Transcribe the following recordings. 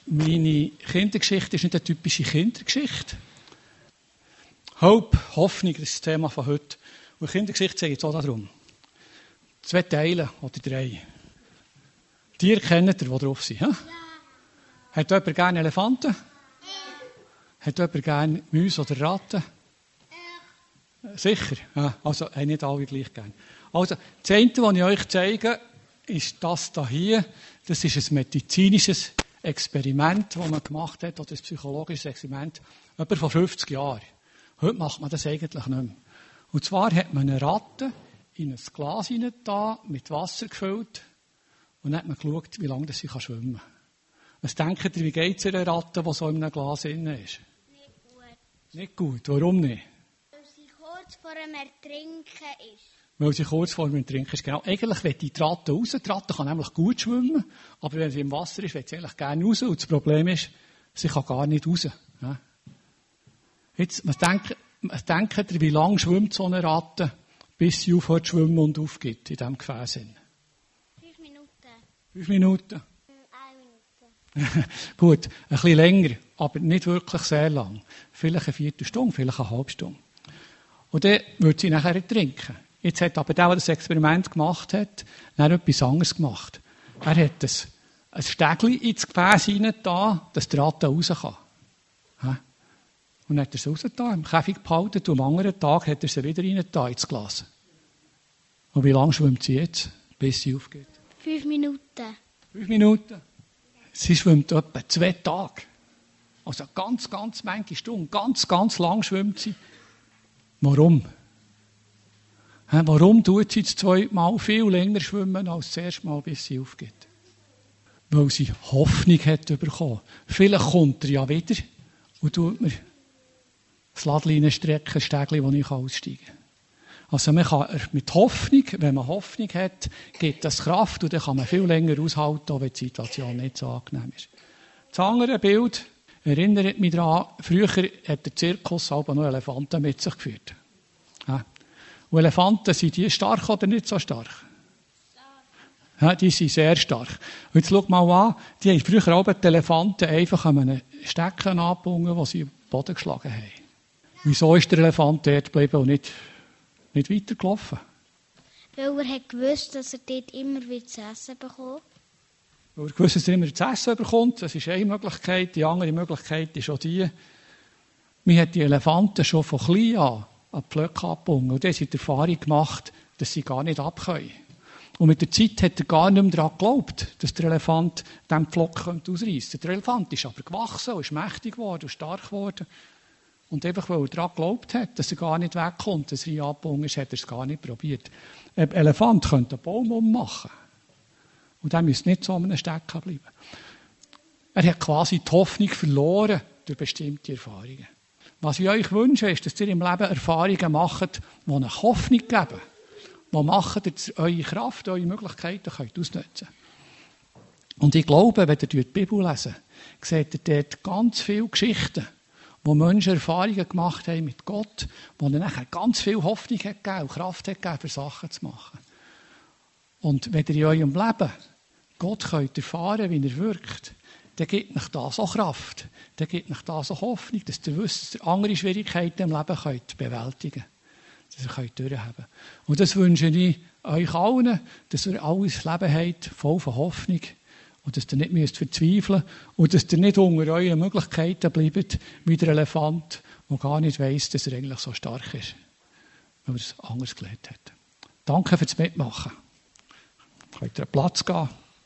Meine Kindergeschichte ist nicht eine typische Kindergeschichte. Hope, Hoffnung, das ist das Thema von heute. Und Kindergeschichte geht es auch darum. 2 Teile oder 3. Tiere kennt ihr, die drauf sind. Ja? Hat jemand gerne Elefanten? Hat jemand gerne Mäuse oder Ratten? Sicher? Ja, also nicht alle gleich gerne. Also, das eine, was ich euch zeige, ist das hier. Das ist ein medizinisches Experiment, das man gemacht hat, oder ein psychologisches Experiment, etwa vor 50 Jahren. Heute macht man das eigentlich nicht mehr. Und zwar hat man eine Ratte in ein Glas hineingetan, mit Wasser gefüllt, und dann hat man geschaut, wie lange sie schwimmen kann. Was denkt ihr, wie geht es einer Ratte, die so in einem Glas drin ist? Nicht gut. Nicht gut. Warum nicht? Weil sie kurz vor dem Ertrinken ist. Weil sie kurz vor dem Ertrinken ist. Genau. Eigentlich will die Ratte raus. Die Ratte kann nämlich gut schwimmen, aber wenn sie im Wasser ist, will sie eigentlich gerne raus. Und das Problem ist, sie kann gar nicht raus. Ja. Jetzt, was denkt ihr, wie lange schwimmt so eine Ratte, bis sie aufhört zu schwimmen und aufgibt in diesem Gefäß? 5 Minuten. 5 Minuten? 1 Minute. Gut, ein bisschen länger, aber nicht wirklich sehr lang. Vielleicht eine Viertelstunde, vielleicht eine halbe Stunde. Und dann würde sie nachher ertrinken. Jetzt hat aber der das Experiment gemacht hat, dann etwas anderes gemacht. Er hat ein Stegli ins Gefäß hineingetan, dass die Ratte raus kann. Ja. Und dann hat er sie rausgetan, im Käfig behalten, und am anderen Tag hat er sie wieder reingetan ins Glas. Und wie lange schwimmt sie jetzt, bis sie aufgeht? 5 Minuten. 5 Minuten. Sie schwimmt etwa 2 Tage. Also ganz manche Stunden. Ganz lang schwimmt sie. Warum? Warum tut sie das 2. Mal viel länger schwimmen als das erste Mal, bis sie aufgeht? Weil sie Hoffnung hat bekommen. Vielleicht kommt er ja wieder und tut mir das Ladlein strecken, ein Stegli, wo ich aussteigen kann. Also man kann mit Hoffnung, wenn man Hoffnung hat, gibt das Kraft und dann kann man viel länger aushalten, auch wenn die Situation nicht so angenehm ist. Das andere Bild erinnert mich daran, früher hat der Zirkus aber noch Elefanten mit sich geführt. Ja. Und Elefanten, sind die stark oder nicht so stark? Ja, die sind sehr stark. Und jetzt schau mal an, die haben früher auch die Elefanten einfach an einen Stecken angebunden, wo sie auf den Boden geschlagen haben. Wieso ist der Elefant dort geblieben und nicht weitergelaufen? Weil er hat gewusst, dass er dort immer wieder zu essen bekommt. Weil er gewusst, dass er immer zu essen bekommt. Das ist eine Möglichkeit. Die andere Möglichkeit ist auch die, man hat die Elefanten schon von klein an die Pflöcke angebunden. Und dann hat die Erfahrung gemacht, dass sie gar nicht abkönnen. Und mit der Zeit hat er gar nicht mehr daran geglaubt, dass der Elefant diesen Pflock ausreißen könnte. Der Elefant ist aber gewachsen und ist mächtig geworden und stark geworden. Und einfach, weil er daran geglaubt hat, dass er gar nicht wegkommt, dass er ihn abgebunden ist, hat er es gar nicht probiert. Ein Elefant könnte einen Baum ummachen. Und er müsste nicht so an einem Stecken bleiben. Er hat quasi die Hoffnung verloren durch bestimmte Erfahrungen. Was ich euch wünsche, ist, dass ihr im Leben Erfahrungen macht, die eine Hoffnung geben. Die machen, dass ihr eure Kraft, eure Möglichkeiten ausnutzen könnt. Und ich glaube, wenn ihr die Bibel lesen, seht ihr dort ganz viele Geschichten, wo Menschen Erfahrungen gemacht haben mit Gott, wo ihnen nachher ganz viel Hoffnung hat gegeben und Kraft hat gegeben, für Sachen zu machen. Und wenn ihr in eurem Leben Gott könnt erfahren, wie er wirkt, dann gibt euch das auch Kraft. Dann gibt euch das auch Hoffnung, dass ihr wisst, dass ihr andere Schwierigkeiten im Leben könnt bewältigen könnt. Dass ihr könnt durchhaben. Und das wünsche ich euch allen, dass ihr alles Leben habt, voll von Hoffnung. Und dass ihr nicht müsst verzweifeln und dass ihr nicht unter euren Möglichkeiten bleibt, wie der Elefant, der gar nicht weiss, dass er eigentlich so stark ist, weil er es anders gelernt hat. Danke fürs Mitmachen. Könnt ihr einen Platz gehen?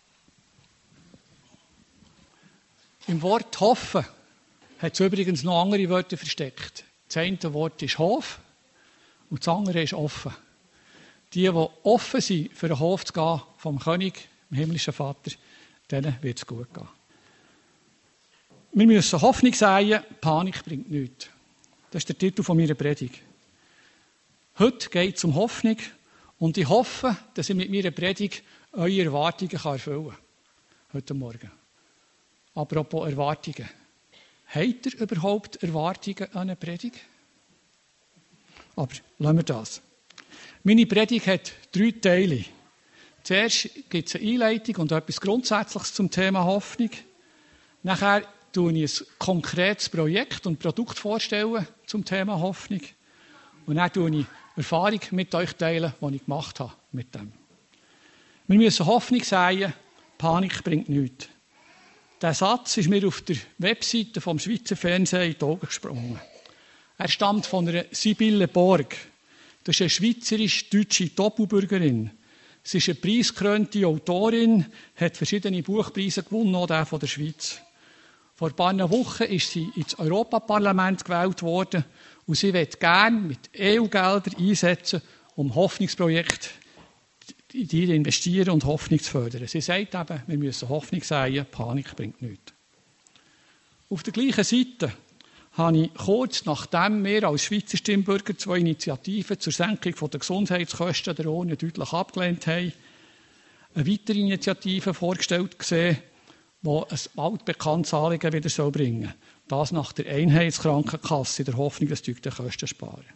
Im Wort hoffen hat es übrigens noch andere Wörter versteckt. Das eine Wort ist Hof und das andere ist offen. Die offen sind, für den Hof zu gehen vom König, dem himmlischen Vater, denen wird es gut gehen. Wir müssen Hoffnung säen, Panik bringt nichts. Das ist der Titel von meiner Predigt. Heute geht es um Hoffnung und ich hoffe, dass ich mit meiner Predigt eure Erwartungen erfüllen kann. Heute Morgen. Apropos Erwartungen. Habt ihr überhaupt Erwartungen an eine Predigt? Aber lassen wir das. Meine Predigt hat 3 Teile. Zuerst gibt es eine Einleitung und etwas Grundsätzliches zum Thema Hoffnung. Nachher stelle ich ein konkretes Projekt und Produkt vorstellen zum Thema Hoffnung. Und dann teile ich Erfahrung mit euch teilen, die ich gemacht habe mit dem. Wir müssen Hoffnung säen, Panik bringt nichts. Dieser Satz ist mir auf der Webseite vom Schweizer Fernsehen in die Augen gesprungen. Er stammt von einer Sibylle Borg. Das ist eine schweizerisch-deutsche Doppelbürgerin. Sie ist eine preisgekrönte Autorin, hat verschiedene Buchpreise gewonnen, auch den von der Schweiz. Vor ein paar Wochen ist sie ins Europaparlament gewählt worden und sie will gerne mit EU-Geldern einsetzen, um Hoffnungsprojekte in die investieren und Hoffnung zu fördern. Sie sagt eben, wir müssen Hoffnung säen, Panik bringt nichts. Auf der gleichen Seite habe ich kurz nachdem wir als Schweizer Stimmbürger 2 Initiativen zur Senkung der Gesundheitskosten der Uni deutlich abgelehnt haben, eine weitere Initiative vorgestellt gesehen, die ein altbekanntes Anliegen wieder bringen soll. Das nach der Einheitskrankenkasse in der Hoffnung, dass die Kosten sparen.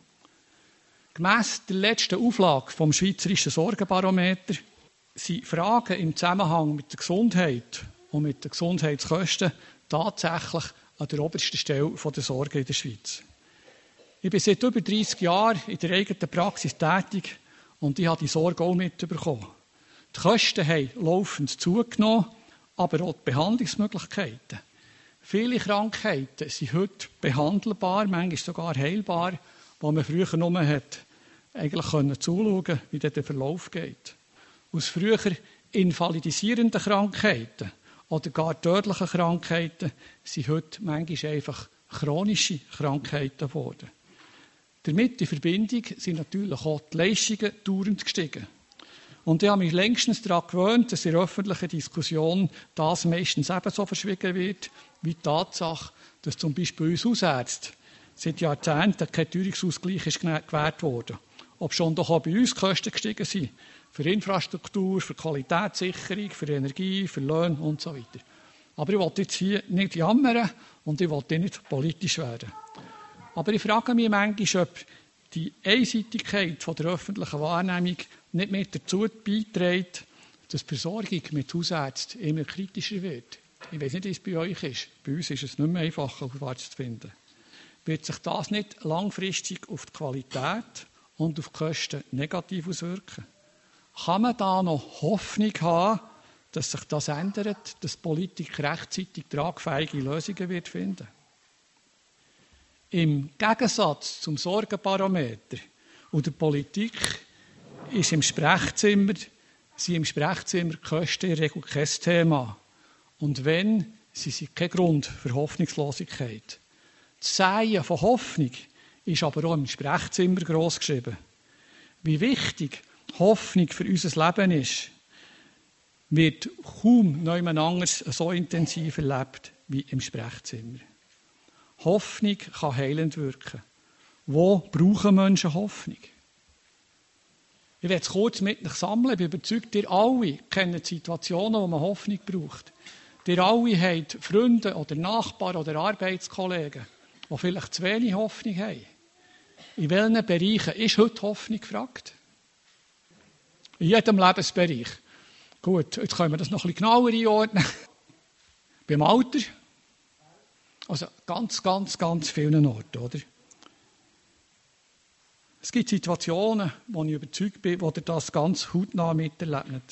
Gemäss der letzten Auflage vom Schweizerischen Sorgenbarometer sind Fragen im Zusammenhang mit der Gesundheit und mit den Gesundheitskosten tatsächlich an der obersten Stelle der Sorge in der Schweiz. Ich bin seit über 30 Jahren in der eigenen Praxis tätig und ich habe die Sorge auch mitbekommen. Die Kosten haben laufend zugenommen, aber auch die Behandlungsmöglichkeiten. Viele Krankheiten sind heute behandelbar, manchmal sogar heilbar, wo man früher nur eigentlich zuschauen konnte, wie der Verlauf geht. Aus früher invalidisierenden Krankheiten oder gar tödlichen Krankheiten sind heute manchmal einfach chronische Krankheiten geworden. Damit in Verbindung sind natürlich auch die Leistungen dauernd gestiegen. Und ich habe mich längstens daran gewöhnt, dass in der öffentlichen Diskussion das meistens ebenso verschwiegen wird, wie die Tatsache, dass zum Beispiel uns Hausärzte seit Jahrzehnten kein Teuerungsausgleich ist gewährt worden. Ob schon doch auch bei uns die Kosten gestiegen sind. Für Infrastruktur, für Qualitätssicherung, für Energie, für Löhne und so weiter. Aber ich will jetzt hier nicht jammern und ich will nicht politisch werden. Aber ich frage mich manchmal, ob die Einseitigkeit von der öffentlichen Wahrnehmung nicht mehr dazu beiträgt, dass die Versorgung mit Hausärzten immer kritischer wird. Ich weiß nicht, wie es bei euch ist. Bei uns ist es nicht mehr einfacher, Hausärzte zu finden. Wird sich das nicht langfristig auf die Qualität und auf die Kosten negativ auswirken? Kann man da noch Hoffnung haben, dass sich das ändert, dass die Politik rechtzeitig tragfähige Lösungen wird finden? Im Gegensatz zum Sorgenbarometer und der Politik sind im Sprechzimmer die Kosten in der Regel kein Thema. Und wenn, sie sind kein Grund für Hoffnungslosigkeit. Das Säen von Hoffnung ist aber auch im Sprechzimmer gross geschrieben. Wie wichtig Hoffnung für unser Leben ist, wird kaum niemand anders so intensiv erlebt wie im Sprechzimmer. Hoffnung kann heilend wirken. Wo brauchen Menschen Hoffnung? Ich werde es kurz mit euch sammeln. Ich bin überzeugt, ihr alle kennen Situationen, wo man Hoffnung braucht. Ihr alle habt Freunde oder Nachbarn oder Arbeitskollegen, die vielleicht zu wenig Hoffnung haben. In welchen Bereichen ist heute Hoffnung gefragt? In jedem Lebensbereich. Gut, jetzt können wir das noch ein bisschen genauer einordnen. Beim Alter. Also ganz vielen Orten, oder? Es gibt Situationen, wo ich überzeugt bin, wo ihr das ganz hautnah miterlebt.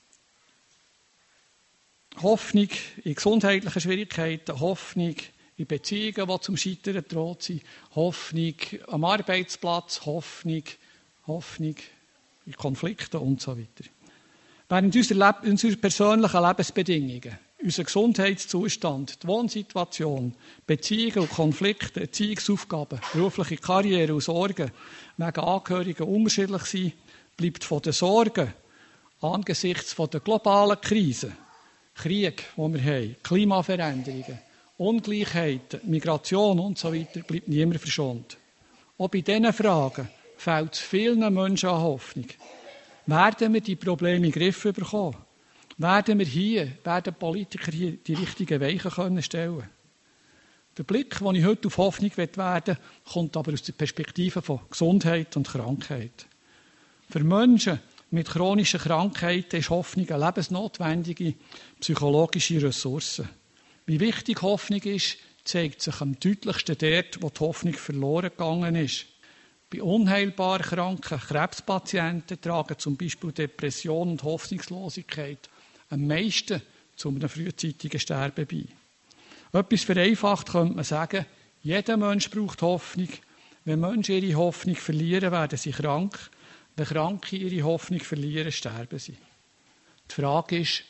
Hoffnung in gesundheitlichen Schwierigkeiten, Hoffnung in Beziehungen, die zum Scheitern droht sind, Hoffnung am Arbeitsplatz, Hoffnung in Konflikten und so weiter. Während unserer persönlichen Lebensbedingungen, unser Gesundheitszustand, die Wohnsituation, Beziehungen und Konflikte, Erziehungsaufgaben, berufliche Karriere und Sorgen wegen Angehörigen unterschiedlich sind, bleibt von den Sorgen angesichts der globalen Krisen, Krieg, die wir haben, Klimaveränderungen, Ungleichheiten, Migration und so weiter, bleibt niemand verschont. Auch bei diesen Fragen fehlt es vielen Menschen an Hoffnung. Werden wir die Probleme in den Griff bekommen? Werden Politiker hier die richtigen Weichen stellen können? Der Blick, den ich heute auf Hoffnung werden will, kommt aber aus der Perspektive von Gesundheit und Krankheit. Für Menschen mit chronischen Krankheiten ist Hoffnung eine lebensnotwendige psychologische Ressource. Wie wichtig Hoffnung ist, zeigt sich am deutlichsten dort, wo die Hoffnung verloren gegangen ist. Bei unheilbar kranken Krebspatienten tragen zum Beispiel Depression und Hoffnungslosigkeit am meisten zu einem frühzeitigen Sterben bei. Etwas vereinfacht könnte man sagen, jeder Mensch braucht Hoffnung. Wenn Menschen ihre Hoffnung verlieren, werden sie krank. Wenn Kranke ihre Hoffnung verlieren, sterben sie. Die Frage ist,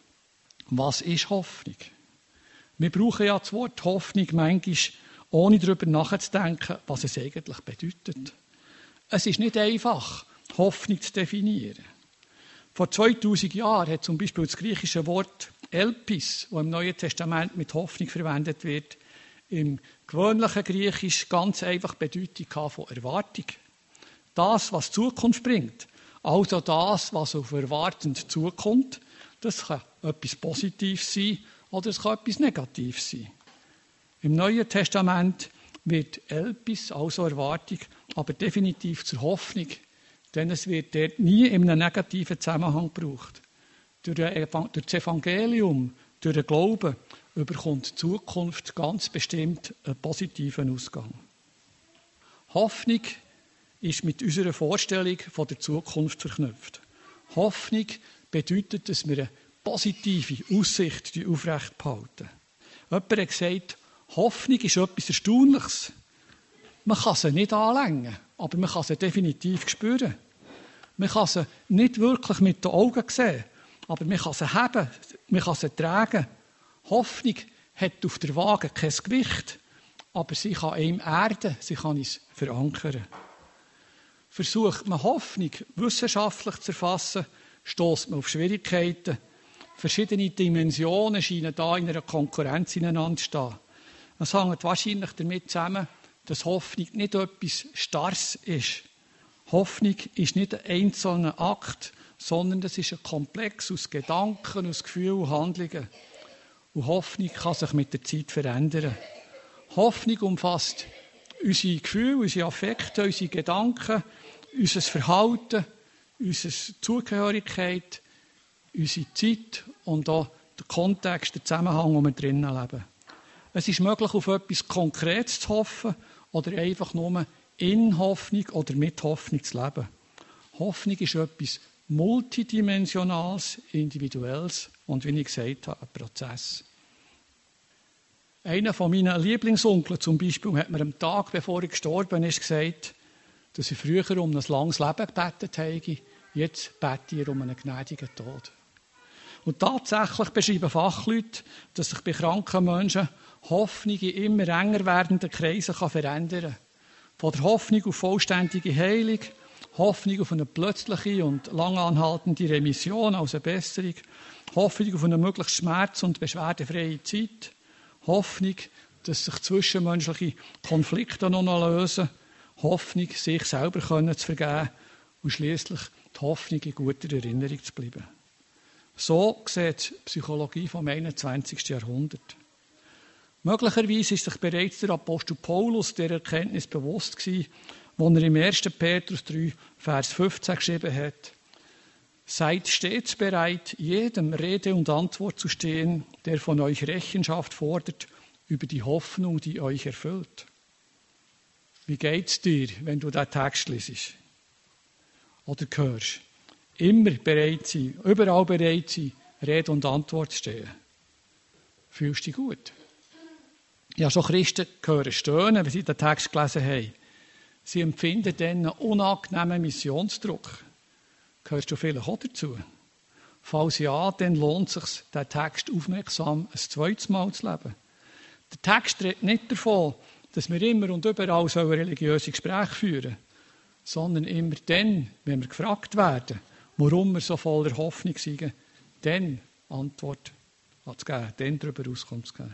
was ist Hoffnung? Wir brauchen ja das Wort Hoffnung manchmal, ohne darüber nachzudenken, was es eigentlich bedeutet. Es ist nicht einfach, Hoffnung zu definieren. Vor 2000 Jahren hat zum Beispiel das griechische Wort Elpis, das im Neuen Testament mit Hoffnung verwendet wird, im gewöhnlichen Griechisch ganz einfach Bedeutung von Erwartung. Das, was die Zukunft bringt, also das, was auf erwartend zukommt, das kann etwas Positives sein oder es kann etwas Negatives sein. Im Neuen Testament wird Elpis, also Erwartung, aber definitiv zur Hoffnung, denn es wird dort nie in einem negativen Zusammenhang gebraucht. Durch das Evangelium, durch den Glauben, überkommt die Zukunft ganz bestimmt einen positiven Ausgang. Hoffnung ist mit unserer Vorstellung von der Zukunft verknüpft. Hoffnung bedeutet, dass wir eine positive Aussicht aufrecht behalten. Jemand hat gesagt, Hoffnung ist etwas Erstaunliches. Man kann sie nicht anlängen, aber man kann sie definitiv spüren. Man kann sie nicht wirklich mit den Augen sehen, aber man kann sie haben, man kann sie tragen. Hoffnung hat auf der Waage kein Gewicht, aber sie kann einem erden, sie kann uns verankern. Versucht man Hoffnung wissenschaftlich zu erfassen, stößt man auf Schwierigkeiten. Verschiedene Dimensionen scheinen da in einer Konkurrenz ineinander zu stehen. Das hängt wahrscheinlich damit zusammen, dass Hoffnung nicht etwas Starres ist. Hoffnung ist nicht ein einzelner Akt, sondern es ist ein Komplex aus Gedanken, aus Gefühlen und Handlungen. Und Hoffnung kann sich mit der Zeit verändern. Hoffnung umfasst unsere Gefühle, unsere Affekte, unsere Gedanken, unser Verhalten, unsere Zugehörigkeit, unsere Zeit und auch den Kontext, den Zusammenhang, wo wir drinnen leben. Es ist möglich, auf etwas Konkretes zu hoffen oder einfach nur in Hoffnung oder mit Hoffnung zu leben. Hoffnung ist etwas Multidimensionales, Individuelles und, wie ich gesagt habe, ein Prozess. Einer von meinen Lieblingsonkeln zum Beispiel hat mir am Tag, bevor er gestorben ist, gesagt, dass er früher um ein langes Leben gebetet habe, jetzt bete er um einen gnädigen Tod. Und tatsächlich beschreiben Fachleute, dass sich bei kranken Menschen Hoffnung in immer enger werdenden Kreisen verändern kann. Von der Hoffnung auf vollständige Heilung, Hoffnung auf eine plötzliche und langanhaltende Remission, also Besserung, Hoffnung auf eine möglichst schmerz- und beschwerdefreie Zeit, Hoffnung, dass sich zwischenmenschliche Konflikte noch lösen, Hoffnung, sich selber zu vergeben und schliesslich die Hoffnung, in guter Erinnerung zu bleiben. So sieht die Psychologie vom 21. Jahrhundert. Möglicherweise ist sich bereits der Apostel Paulus der Erkenntnis bewusst gewesen, wo er im 1. Petrus 3, Vers 15 geschrieben hat: Seid stets bereit, jedem Rede und Antwort zu stehen, der von euch Rechenschaft fordert über die Hoffnung, die euch erfüllt. Wie geht's dir, wenn du diesen Text liest oder hörst? Immer bereit sein, überall bereit sein, Rede und Antwort zu stehen. Fühlst du dich gut? Ich habe schon Christen gehört stöhnen, wenn sie den Text gelesen haben. Sie empfinden dann einen unangenehmen Missionsdruck. Gehörst du vielleicht auch dazu? Falls ja, dann lohnt es sich, den Text aufmerksam ein zweites Mal zu lesen. Der Text redet nicht davon, dass wir immer und überall religiöse Gespräche führen sollen, sondern immer dann, wenn wir gefragt werden, warum wir so voller Hoffnung sind, dann Antwort zu geben, dann darüber Auskunft zu geben.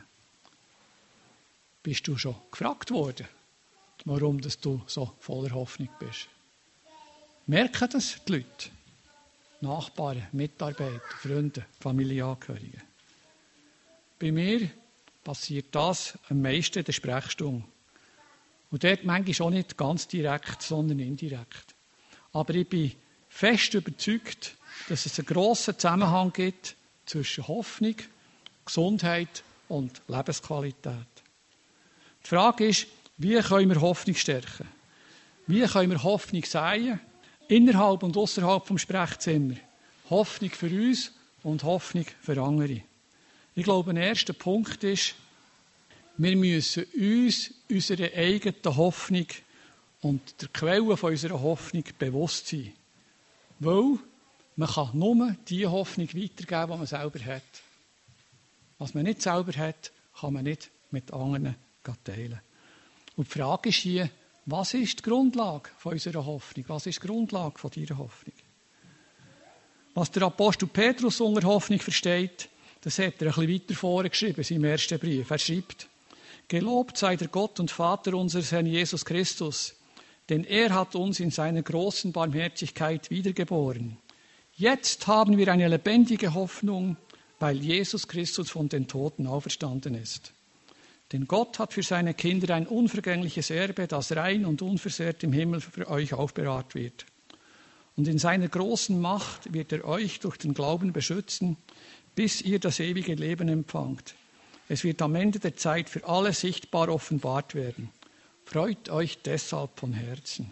Bist du schon gefragt worden, warum du so voller Hoffnung bist? Merken das die Leute? Nachbarn, Mitarbeiter, Freunde, Familienangehörige. Bei mir passiert das am meisten in der Sprechstunde. Und dort manchmal auch nicht ganz direkt, sondern indirekt. Aber ich bin fest überzeugt, dass es einen grossen Zusammenhang gibt zwischen Hoffnung, Gesundheit und Lebensqualität. Die Frage ist, wie können wir Hoffnung stärken? Wie können wir Hoffnung säen? Innerhalb und außerhalb vom Sprechzimmer. Hoffnung für uns und Hoffnung für andere. Ich glaube, ein erster Punkt ist, wir müssen uns unserer eigenen Hoffnung und der Quelle von unserer Hoffnung bewusst sein. Weil man kann nur die Hoffnung weitergeben, die man selber hat. Was man nicht selber hat, kann man nicht mit anderen teilen. Und die Frage ist hier, was ist die Grundlage von unserer Hoffnung? Was ist die Grundlage von deiner Hoffnung? Was der Apostel Petrus unter Hoffnung versteht, das hat er ein bisschen weiter vorgeschrieben in seinem ersten Brief. Er schreibt, Gelobt sei der Gott und Vater unseres Herrn Jesus Christus, denn er hat uns in seiner großen Barmherzigkeit wiedergeboren. Jetzt haben wir eine lebendige Hoffnung, weil Jesus Christus von den Toten auferstanden ist. Denn Gott hat für seine Kinder ein unvergängliches Erbe, das rein und unversehrt im Himmel für euch aufbewahrt wird. Und in seiner großen Macht wird er euch durch den Glauben beschützen, bis ihr das ewige Leben empfangt. Es wird am Ende der Zeit für alle sichtbar offenbart werden. Freut euch deshalb von Herzen.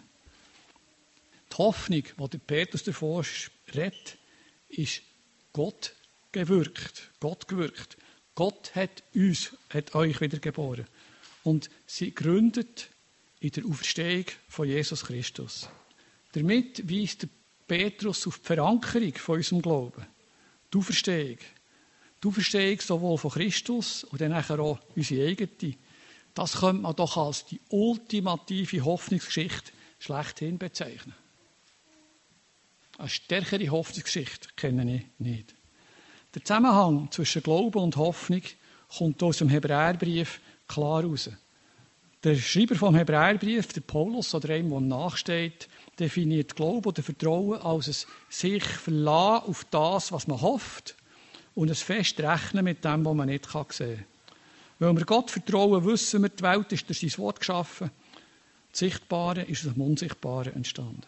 Die Hoffnung, die der Petrus davor redet, ist Gott gewirkt. Gott hat euch wiedergeboren. Und sie gründet in der Auferstehung von Jesus Christus. Damit weist der Petrus auf die Verankerung von unserem Glauben. Die Auferstehung. Die Auferstehung sowohl von Christus und dann nachher auch unsere eigene. Das könnte man doch als die ultimative Hoffnungsgeschichte schlechthin bezeichnen. Eine stärkere Hoffnungsgeschichte kenne ich nicht. Der Zusammenhang zwischen Glauben und Hoffnung kommt aus dem Hebräerbrief klar heraus. Der Schreiber vom Hebräerbrief, der Paulus, oder einem, der ihm nachsteht, definiert Glauben oder Vertrauen als ein sich verlassen auf das, was man hofft, und ein fest Rechnen mit dem, was man nicht sehen kann. Weil wir Gott vertrauen, wissen wir, die Welt ist durch sein Wort geschaffen. Das Sichtbare ist aus dem Unsichtbaren entstanden.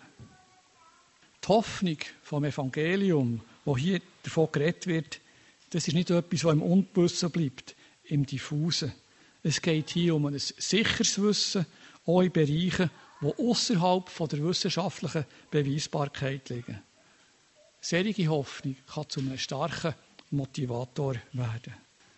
Die Hoffnung vom Evangelium, wo hier davon geredet wird, das ist nicht etwas, was im Ungewissen bleibt, im Diffusen. Es geht hier um ein sicheres Wissen, auch in Bereichen, die außerhalb von der wissenschaftlichen Beweisbarkeit liegen. Solche Hoffnung kann zu einem starken Motivator werden.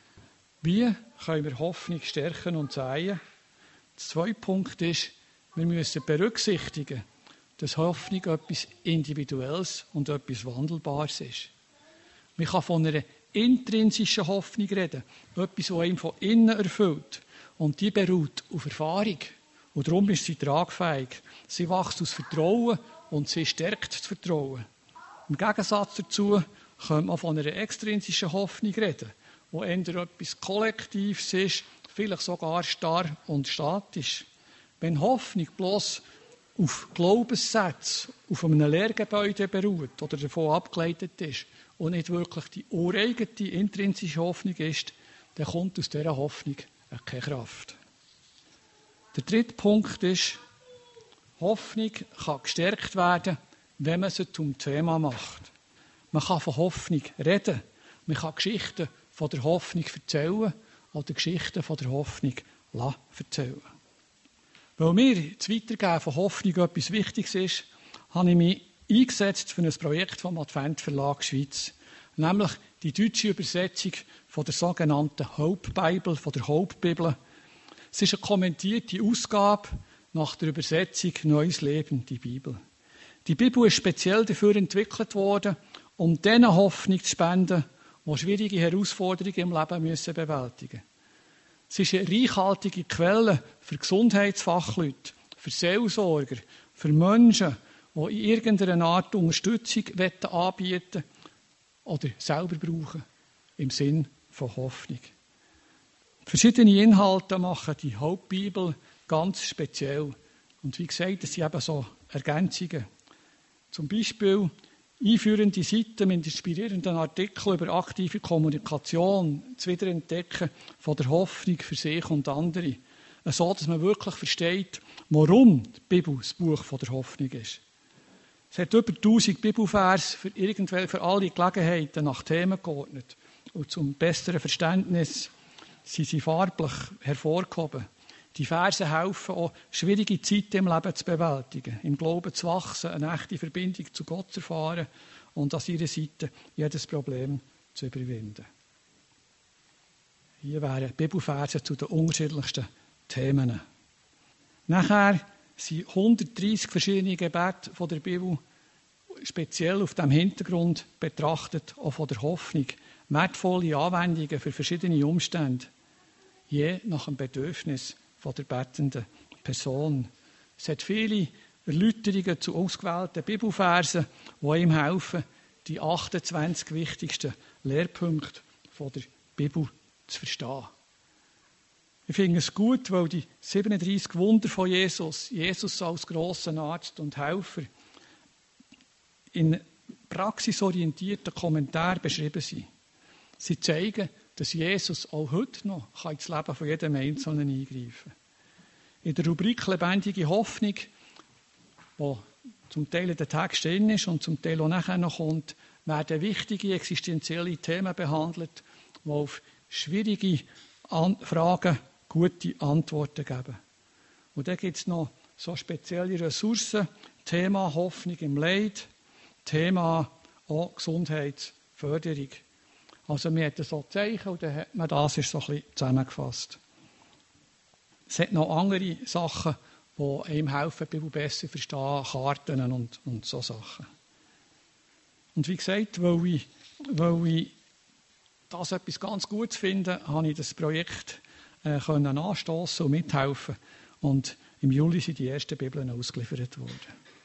Wie können wir Hoffnung stärken und säen? Der zweite Punkt ist, wir müssen berücksichtigen, dass Hoffnung etwas Individuelles und etwas Wandelbares ist. Man kann von einer intrinsischen Hoffnung reden, etwas, das einen von innen erfüllt. Und die beruht auf Erfahrung. Und darum ist sie tragfähig. Sie wächst aus Vertrauen und sie stärkt das Vertrauen. Im Gegensatz dazu könnte man von einer extrinsischen Hoffnung reden, wo eher etwas Kollektives ist, vielleicht sogar starr und statisch. Wenn Hoffnung bloß auf Glaubenssätzen, auf einem Lehrgebäude beruht oder davon abgeleitet ist und nicht wirklich die ureigene, intrinsische Hoffnung ist, dann kommt aus dieser Hoffnung keine Kraft. Der dritte Punkt ist, Hoffnung kann gestärkt werden, wenn man sie zum Thema macht. Man kann von Hoffnung reden, man kann Geschichten von der Hoffnung erzählen oder Geschichten von der Hoffnung erzählen. Weil mir das Weitergeben von Hoffnung etwas Wichtiges ist, habe ich mich eingesetzt für ein Projekt vom Advent Verlag Schweiz, nämlich die deutsche Übersetzung von der sogenannten Hope Bible, von der Hope Bibel. Es ist eine kommentierte Ausgabe nach der Übersetzung Neues Leben, die Bibel. Die Bibel ist speziell dafür entwickelt worden, um denen Hoffnung zu spenden, die schwierige Herausforderungen im Leben müssen bewältigen müssen. Es ist eine reichhaltige Quelle für Gesundheitsfachleute, für Seelsorger, für Menschen, die in irgendeiner Art Unterstützung anbieten oder selber brauchen, im Sinn von Hoffnung. Verschiedene Inhalte machen die Hauptbibel ganz speziell. Und wie gesagt, es sind eben so Ergänzungen. Zum Beispiel einführende Seiten mit inspirierenden Artikeln über aktive Kommunikation, das Wiederentdecken von der Hoffnung für sich und andere. So, dass man wirklich versteht, warum die Bibel das Buch von der Hoffnung ist. Es hat über 1000 Bibelvers für alle Gelegenheiten nach Themen geordnet. Und zum besseren Verständnis, sie farblich hervorgehoben. Die Verse helfen auch, schwierige Zeiten im Leben zu bewältigen, im Glauben zu wachsen, eine echte Verbindung zu Gott zu erfahren und an ihrer Seite jedes Problem zu überwinden. Hier wären Bibelverse zu den unterschiedlichsten Themen. Nachher sind 130 verschiedene Gebete von der Bibel speziell auf dem Hintergrund betrachtet, auch von der Hoffnung. Wertvolle Anwendungen für verschiedene Umstände, je nach dem Bedürfnis von der betenden Person. Es hat viele Erläuterungen zu ausgewählten Bibelversen, die ihm helfen, die 28 wichtigsten Lehrpunkte von der Bibel zu verstehen. Ich finde es gut, weil die 37 Wunder von Jesus als grossen Arzt und Helfer, in praxisorientierten Kommentaren beschrieben sind. Sie zeigen, dass Jesus auch heute noch ins Leben von jedem Einzelnen eingreifen kann. In der Rubrik «Lebendige Hoffnung», wo zum Teil in den Text drin ist und zum Teil auch nachher noch kommt, werden wichtige existenzielle Themen behandelt, die auf schwierige Fragen gute Antworten geben. Und dann gibt es noch so spezielle Ressourcen, Thema Hoffnung im Leid, Thema auch Gesundheitsförderung. Also wir hatten so Zeichen und dann hat man das ist so ein bisschen zusammengefasst. Es hat noch andere Sachen, die einem helfen, die Bibel besser verstehen, Karten und so Sachen. Und wie gesagt, weil ich das etwas ganz Gutes finde, habe ich das Projekt anstoßen und mithelfen. Und im Juli sind die ersten Bibeln ausgeliefert worden.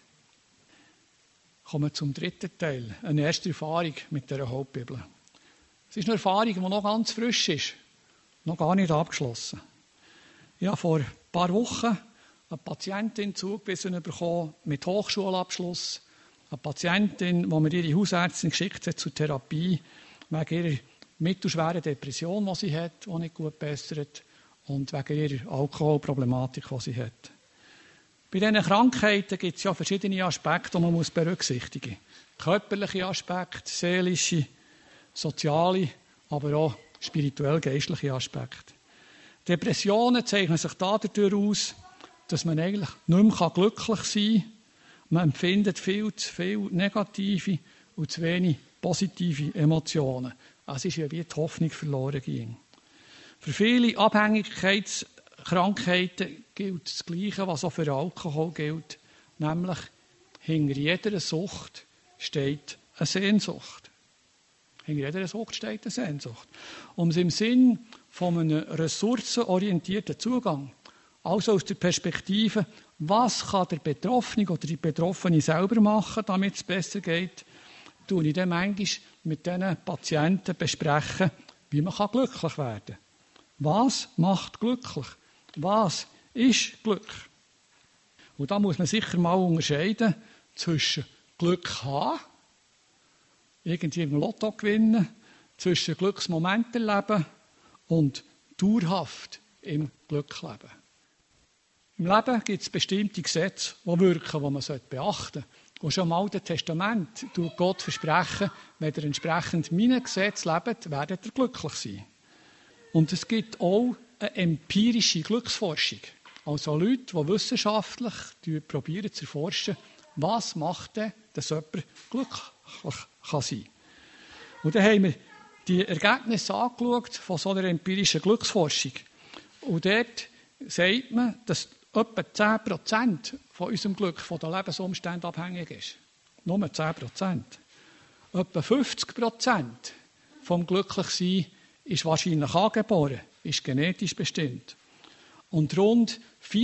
Kommen wir zum dritten Teil, eine erste Erfahrung mit dieser Hauptbibel. Es ist eine Erfahrung, die noch ganz frisch ist, noch gar nicht abgeschlossen. Ich habe vor ein paar Wochen eine Patientin zugewiesen bekommen mit Hochschulabschluss. Eine Patientin, die mir ihre Hausärztin geschickt hat zur Therapie, wegen ihrer mittelschweren Depression, die sie hat, die nicht gut bessert, und wegen ihrer Alkoholproblematik, die sie hat. Bei diesen Krankheiten gibt es ja verschiedene Aspekte, die man berücksichtigen muss. Körperliche Aspekte, seelische, soziale, aber auch spirituell-geistliche Aspekte. Depressionen zeichnen sich dadurch aus, dass man eigentlich nicht mehr glücklich sein kann. Man empfindet viel zu viel negative und zu wenig positive Emotionen. Es ist ja wie die Hoffnung verloren ging. Für viele Abhängigkeitskrankheiten gilt das Gleiche, was auch für Alkohol gilt, nämlich hinter jeder Sucht steht eine Sehnsucht. Hinter jeder Sucht steht eine Sehnsucht. Um es im Sinn von einem ressourcenorientierten Zugang, also aus der Perspektive, was kann der Betroffene oder die Betroffene selber machen, damit es besser geht, tue ich dann manchmal mit diesen Patienten besprechen, wie man glücklich werden kann. Was macht glücklich? Was ist Glück? Und da muss man sicher mal unterscheiden zwischen Glück haben, irgendwie im Lotto gewinnen, zwischen Glücksmoment erleben und dauerhaft im Glück leben. Im Leben gibt es bestimmte Gesetze, die wirken, die man beachten sollte. Und schon im Alten Testament tut Gott versprechen, wenn ihr entsprechend meinen Gesetzen lebt, werdet ihr glücklich sein. Und es gibt auch eine empirische Glücksforschung. Also Leute, die wissenschaftlich probieren zu erforschen, was macht denn, dass jemand glücklich sein kann. Und dann haben wir die Ergebnisse angeschaut von so einer empirischen Glücksforschung. Und dort sagt man, dass etwa 10% von unserem Glück von den Lebensumständen abhängig ist. Nur 10%. Etwa 50% vom Glücklichsein ist wahrscheinlich angeboren, ist genetisch bestimmt. Und rund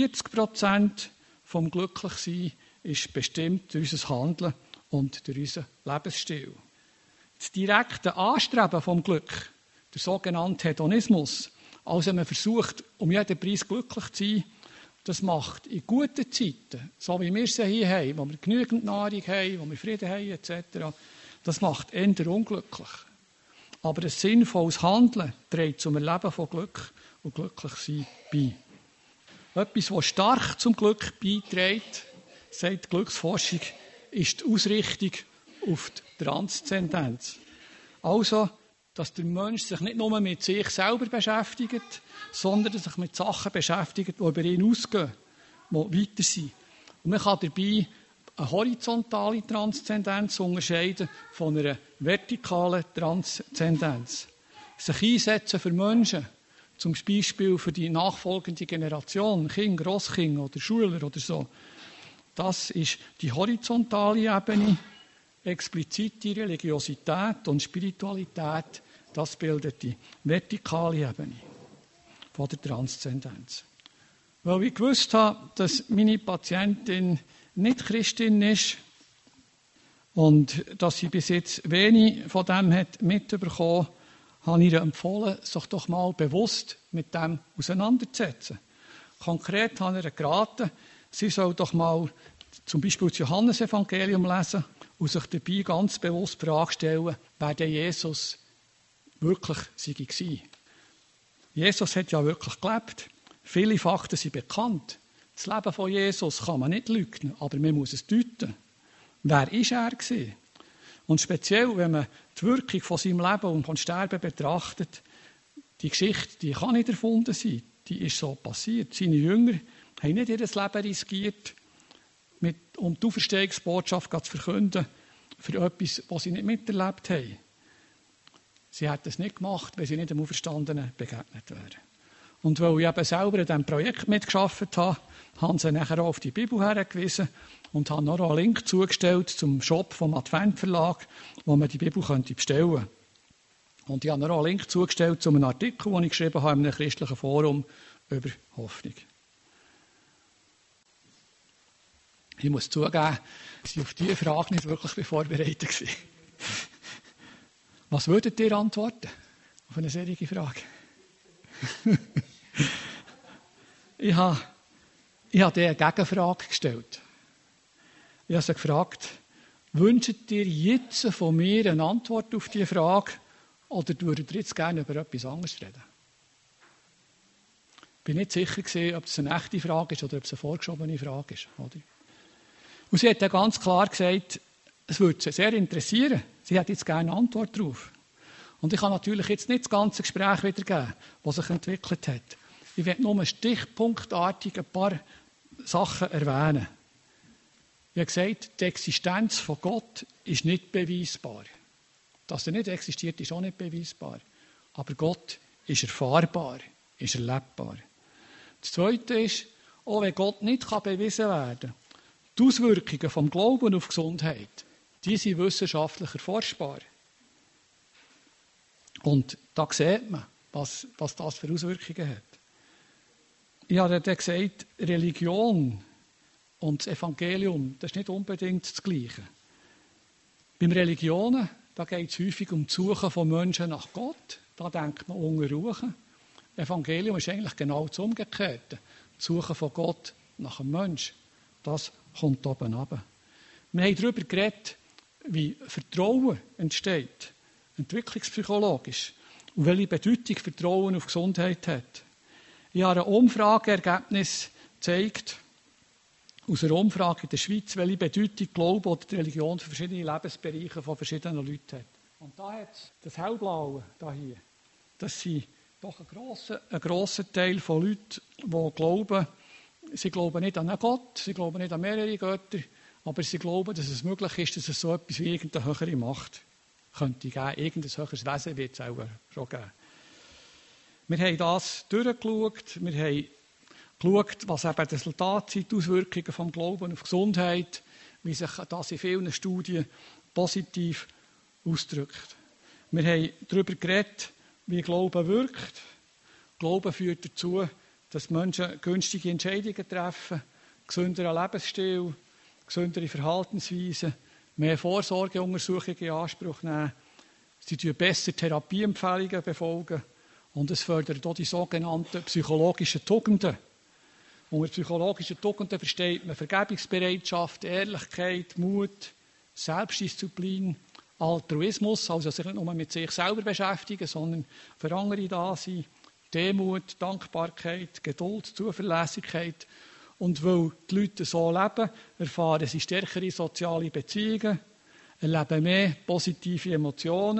40% vom Glücklichsein ist bestimmt durch unser Handeln und durch unseren Lebensstil. Das direkte Anstreben vom Glück, der sogenannte Hedonismus, also man versucht, um jeden Preis glücklich zu sein, das macht in guten Zeiten, so wie wir sie hier haben, wo wir genügend Nahrung haben, wo wir Frieden haben etc., das macht eher unglücklich. Aber ein sinnvolles Handeln trägt zum Erleben von Glück und Glücklichsein bei. Etwas, was stark zum Glück beiträgt, sagt die Glücksforschung, ist die Ausrichtung auf die Transzendenz. Also dass der Mensch sich nicht nur mit sich selber beschäftigt, sondern sich mit Sachen beschäftigt, die über ihn ausgehen, die weiter sind. Und man kann dabei eine horizontale Transzendenz unterscheiden von einer vertikalen Transzendenz. Sich einsetzen für Menschen, zum Beispiel für die nachfolgende Generation, Kinder, Grosskinder oder Schüler oder so. Das ist die horizontale Ebene. Explizite Religiosität und Spiritualität, das bildet die vertikale Ebene von der Transzendenz. Weil ich gewusst habe, dass meine Patientin nicht Christin ist und dass sie bis jetzt wenig von dem hat mitbekommen, habe ich ihr empfohlen, sich doch mal bewusst mit dem auseinanderzusetzen. Konkret habe ich ihr geraten, sie soll doch mal zum Beispiel das Johannesevangelium lesen und sich dabei ganz bewusst die Frage stellen, wer denn Jesus wirklich war. Jesus hat ja wirklich gelebt. Viele Fakten sind bekannt. Das Leben von Jesus kann man nicht leugnen, aber man muss es deuten. Wer war er gewesen? Und speziell, wenn man die Wirkung von seinem Leben und von Sterben betrachtet, die Geschichte, die kann nicht erfunden sein. Die ist so passiert. Seine Jünger haben nicht ihr Leben riskiert, um die Auferstehungsbotschaft zu verkünden, für etwas, was sie nicht miterlebt haben. Sie hätten es nicht gemacht, wenn sie nicht dem Auferstandenen begegnet wären. Und weil ich eben selber an diesem Projekt mitgearbeitet habe, haben sie nachher auch auf die Bibel hergewiesen und haben noch einen Link zugestellt zum Shop vom Advent-Verlag, wo man die Bibel bestellen könnte. Und ich habe noch einen Link zugestellt zu einem Artikel, den ich geschrieben habe in einem christlichen Forum über Hoffnung. Ich muss zugeben, dass ich auf diese Frage nicht wirklich vorbereitet war. Was würdet ihr antworten auf eine solche Frage? Ich habe dir eine Gegenfrage gestellt. Ich habe sie gefragt, wünscht ihr jetzt von mir eine Antwort auf diese Frage oder würdet ihr jetzt gerne über etwas anderes reden? Ich bin nicht sicher gewesen, ob es eine echte Frage ist oder ob es eine vorgeschobene Frage ist. Oder? Und sie hat dann ganz klar gesagt, es würde sie sehr interessieren. Sie hat jetzt gerne eine Antwort darauf. Und ich kann natürlich jetzt nicht das ganze Gespräch wiedergeben, das sich entwickelt hat. Ich werde nur stichpunktartig ein paar Sachen erwähnen. Ich habe gesagt, die Existenz von Gott ist nicht beweisbar. Dass er nicht existiert, ist auch nicht beweisbar. Aber Gott ist erfahrbar, ist erlebbar. Das Zweite ist, auch wenn Gott nicht bewiesen werden kann, die Auswirkungen vom Glauben auf Gesundheit, die sind wissenschaftlich erforschbar. Und da sieht man, was das für Auswirkungen hat. Ich habe dann gesagt, Religion und das Evangelium, das ist nicht unbedingt das Gleiche. Beim Religionen, da geht es häufig um die Suche von Menschen nach Gott. Da denkt man unter Ruhe. Evangelium ist eigentlich genau das Umgekehrte. Die Suche von Gott nach dem Menschen. Das kommt oben runter. Wir haben darüber geredet, wie Vertrauen entsteht, entwicklungspsychologisch, und welche Bedeutung Vertrauen auf Gesundheit hat. Ich habe ein Umfrageergebnis gezeigt, aus einer Umfrage in der Schweiz, welche Bedeutung Glaube oder die Religion für verschiedene Lebensbereiche von verschiedenen Leuten hat. Und da hat das Hellblaue hier, das sind doch ein grosser Teil von Leuten, die glauben, sie glauben nicht an einen Gott, sie glauben nicht an mehrere Götter, aber sie glauben, dass es möglich ist, dass es so etwas wie irgendeine höhere Macht könnte geben. Irgendein höheres Wesen wird es auch schon geben. Wir haben das durchgeschaut, wir haben geschaut, was eben das Resultat sind, die Auswirkungen vom Glauben auf Gesundheit, wie sich das in vielen Studien positiv ausdrückt. Wir haben darüber geredet, wie Glauben wirkt. Glauben führt dazu, dass Menschen günstige Entscheidungen treffen, gesünderen Lebensstil, gesündere Verhaltensweisen, mehr Vorsorgeuntersuchungen in Anspruch nehmen. Sie befolgen besser Therapieempfehlungen befolgen und es fördert auch die sogenannten psychologischen Tugenden. Unter psychologischen Tugenden versteht man Vergebungsbereitschaft, Ehrlichkeit, Mut, Selbstdisziplin, Altruismus, also sich nicht nur mit sich selber beschäftigen, sondern für andere da sein, Demut, Dankbarkeit, Geduld, Zuverlässigkeit. Und weil die Leute so leben, erfahren sie stärkere soziale Beziehungen, erleben mehr positive Emotionen,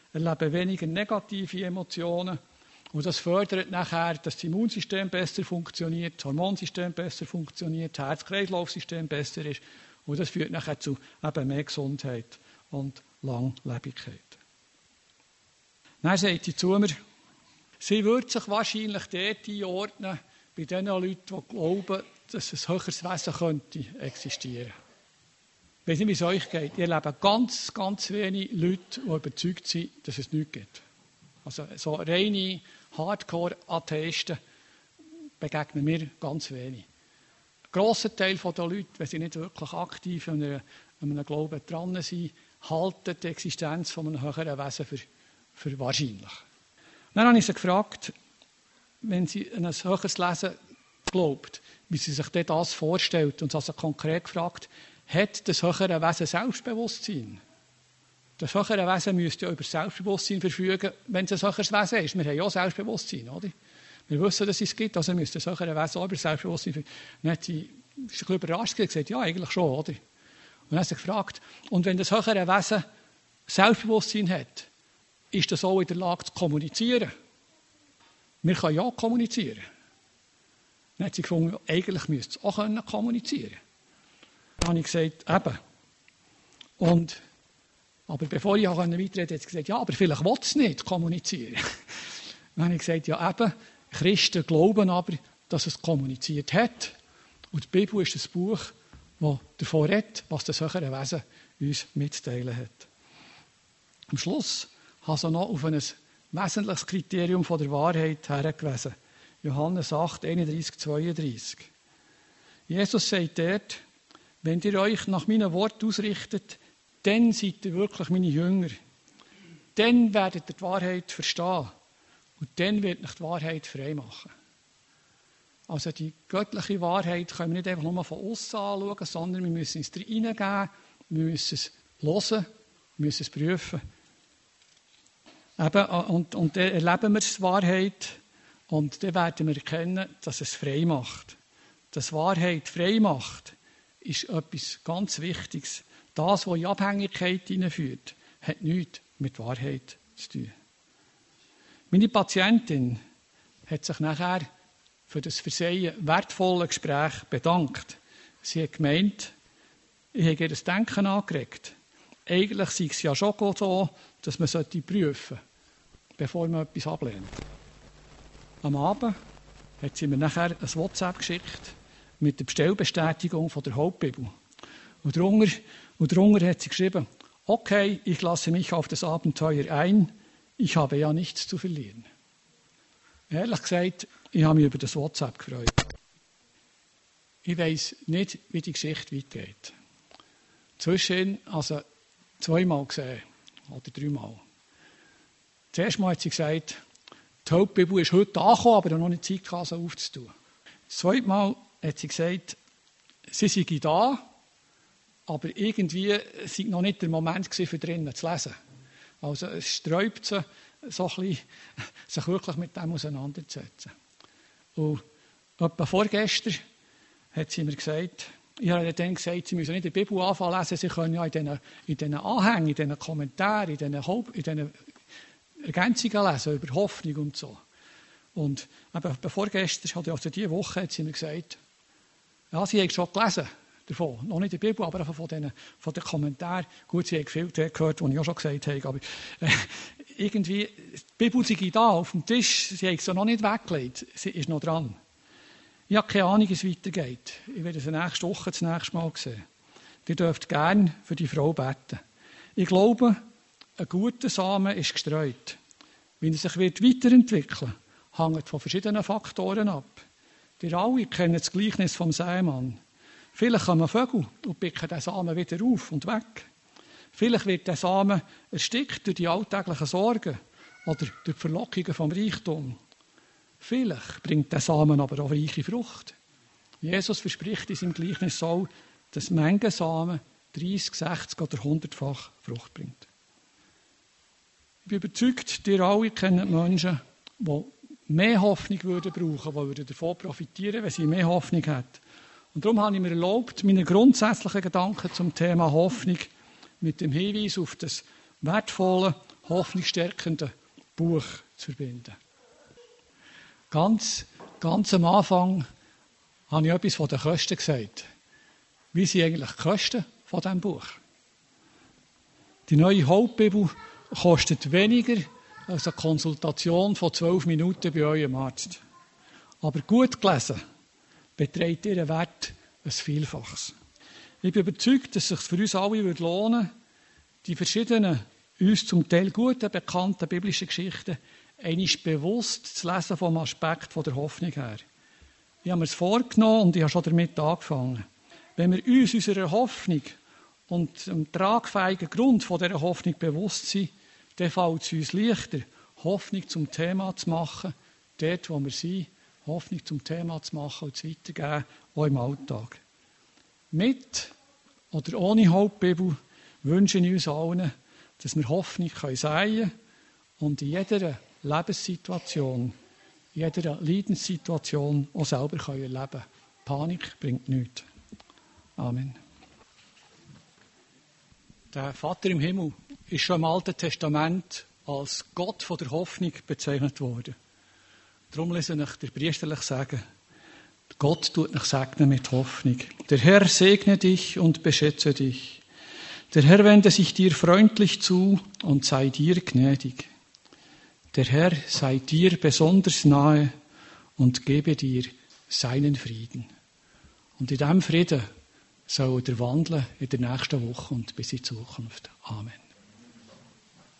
erleben weniger negative Emotionen. Und das fördert nachher, dass das Immunsystem besser funktioniert, das Hormonsystem besser funktioniert, das Herz-Kreislauf-System besser ist. Und das führt nachher zu eben mehr Gesundheit und Langlebigkeit. Dann sagt sie zu mir, sie würde sich wahrscheinlich dort einordnen, bei den Leuten, die glauben, dass ein höheres Wesen könnte existieren. Ich weiss nicht, wie es euch geht. Ihr erlebt ganz, ganz wenige Leute, die überzeugt sind, dass es nichts gibt. Also so reine Hardcore-Atheisten begegnen mir ganz wenig. Ein grosser Teil der Leute, wenn sie nicht wirklich aktiv an einem Glauben dran sind, halten die Existenz von einem höheren Wesen für wahrscheinlich. Dann habe ich sie gefragt, wenn sie an ein höheres Wesen glaubt, wie sie sich das vorstellt. Und sie hat konkret gefragt, hat das höhere Wesen Selbstbewusstsein? Das höhere Wesen müsste ja über Selbstbewusstsein verfügen, wenn es ein höheres Wesen ist. Wir haben ja auch Selbstbewusstsein, oder? Wir wissen, dass es gibt, also müsste das höhere Wesen auch über Selbstbewusstsein verfügen. Dann hat sie ein bisschen überrascht und gesagt, ja, eigentlich schon, oder? Und dann hat sie gefragt, und wenn das höhere Wesen Selbstbewusstsein hat, ist das auch in der Lage zu kommunizieren? Wir können ja kommunizieren. Dann hat sie gefunden, eigentlich müsste es auch kommunizieren können. Dann habe ich gesagt, eben. Aber bevor ich weiterrede, hat sie gesagt, ja, aber vielleicht will es nicht kommunizieren. Dann habe ich gesagt, ja eben, Christen glauben aber, dass es kommuniziert hat. Und die Bibel ist ein Buch, das davon redet, was das höhere Wesen uns mitzuteilen hat. Am Schluss habe ich noch auf ein wesentliches Kriterium von der Wahrheit hergewiesen. Johannes 8, 31, 32. Jesus sagt dort, wenn ihr euch nach meinem Wort ausrichtet, dann seid ihr wirklich meine Jünger. Dann werdet ihr die Wahrheit verstehen. Und dann wird euch die Wahrheit frei machen. Also die göttliche Wahrheit können wir nicht einfach nur von außen anschauen, sondern wir müssen es hineingeben, wir müssen es hören, wir müssen es prüfen. Eben, und dann erleben wir die Wahrheit und dann werden wir erkennen, dass es frei macht. Dass Wahrheit frei macht, ist etwas ganz Wichtiges. Das, was in Abhängigkeit hineinführt, hat nichts mit Wahrheit zu tun. Meine Patientin hat sich nachher für das für sie wertvolle Gespräch bedankt. Sie hat gemeint, ich habe ihr das Denken angeregt. Eigentlich sei es ja schon so, dass man prüfen sollte, bevor man etwas ablehnt. Am Abend hat sie mir nachher ein WhatsApp geschickt mit der Bestellbestätigung von der Hauptbibel. Und darunter hat sie geschrieben, okay, ich lasse mich auf das Abenteuer ein, ich habe ja nichts zu verlieren. Ehrlich gesagt, ich habe mich über das WhatsApp gefreut. Ich weiss nicht, wie die Geschichte weitergeht. Zwischen also 2-mal gesehen, oder 3-mal. Das erste Mal hat sie gesagt, die Hauptbibel ist heute angekommen, aber noch nicht Zeit gehabt, sie aufzutun. Das zweite Mal hat sie gesagt, sie sei da, aber irgendwie sei noch nicht der Moment gewesen, für drinnen zu lesen. Also es sträubt sie, so ein bisschen, sich wirklich mit dem auseinanderzusetzen. Und etwa vorgestern hat sie mir gesagt, ich habe dann gesagt, sie müssen nicht in der Bibel anfangen lesen, sie können ja in diesen Anhängen, in diesen Kommentaren, in diesen Ergänzungen lesen über Hoffnung und so. Und eben vorgestern, also diese Woche, hat sie mir gesagt, ja, sie hat schon gelesen davon, noch nicht in der Bibel, aber von den Kommentaren. Gut, sie hat viel gehört, was ich auch schon gesagt habe, aber irgendwie, die Bibel sei da auf dem Tisch, sie hat sie noch nicht weggelegt, sie ist noch dran. Ich habe keine Ahnung, wie es weitergeht. Ich werde sie nächste Woche das nächste Mal sehen. Ihr dürft gerne für die Frau beten. Ich glaube, ein guter Samen ist gestreut. Wie er sich weiterentwickeln wird, hängt von verschiedenen Faktoren ab. Ihr alle kennen das Gleichnis vom Sämann. Vielleicht kommen Vögel und picken den Samen wieder auf und weg. Vielleicht wird der Samen erstickt durch die alltäglichen Sorgen oder durch die Verlockungen vom Reichtum. Vielleicht bringt der Samen aber auch reiche Frucht. Jesus verspricht in seinem Gleichnis auch, dass Menge Samen 30, 60 oder 100-fach Frucht bringt. Ich bin überzeugt, ihr alle kennen Menschen, die mehr Hoffnung brauchen würden, die davon profitieren, wenn sie mehr Hoffnung hätten. Und darum habe ich mir erlaubt, meine grundsätzlichen Gedanken zum Thema Hoffnung mit dem Hinweis auf das wertvolle, hoffnungsstärkenden Buch zu verbinden. Ganz am Anfang habe ich etwas von den Kosten gesagt. Wie sind eigentlich die Kosten von diesem Buch? Die neue Hauptbibel kostet weniger als eine Konsultation von 12 Minuten bei eurem Arzt. Aber gut gelesen beträgt ihren Wert ein Vielfaches. Ich bin überzeugt, dass es sich für uns alle lohnen würde, die verschiedenen, uns zum Teil guten, bekannten biblischen Geschichten einmal bewusst zu lesen vom Aspekt der Hoffnung her. Ich habe mir es vorgenommen und ich habe schon damit angefangen. Wenn wir uns unserer Hoffnung und dem tragfähigen Grund von dieser Hoffnung bewusst sind, dann fällt es uns leichter, Hoffnung zum Thema zu machen, dort, wo wir sind, Hoffnung zum Thema zu machen und zu weitergeben, auch im Alltag. Mit oder ohne Hauptbibel wünsche ich uns allen, dass wir Hoffnung säen können und in jeder Lebenssituation, in jeder Leidenssituation auch selber erleben können. Panik bringt nichts. Amen. Der Vater im Himmel ist schon im Alten Testament als Gott von der Hoffnung bezeichnet worden. Darum lese ich der priesterlich sagen, Gott tut dich segnen mit Hoffnung. Der Herr segne dich und beschütze dich. Der Herr wende sich dir freundlich zu und sei dir gnädig. Der Herr sei dir besonders nahe und gebe dir seinen Frieden. Und in diesem Frieden soll er wandeln in der nächsten Woche und bis in Zukunft. Amen.